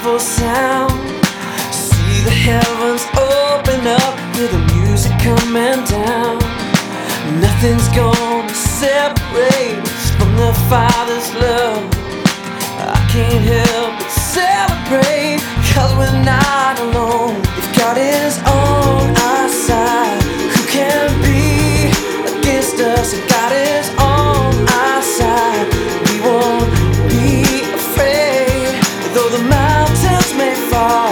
wonderful sound. See the heavens open up with the music coming down. Nothing's gonna separate us from the Father's love. I can't help but celebrate, 'cause we're not alone. If God is on our side, who can be against us? If God is on our side, we won't be afraid. Though the mountains may fall,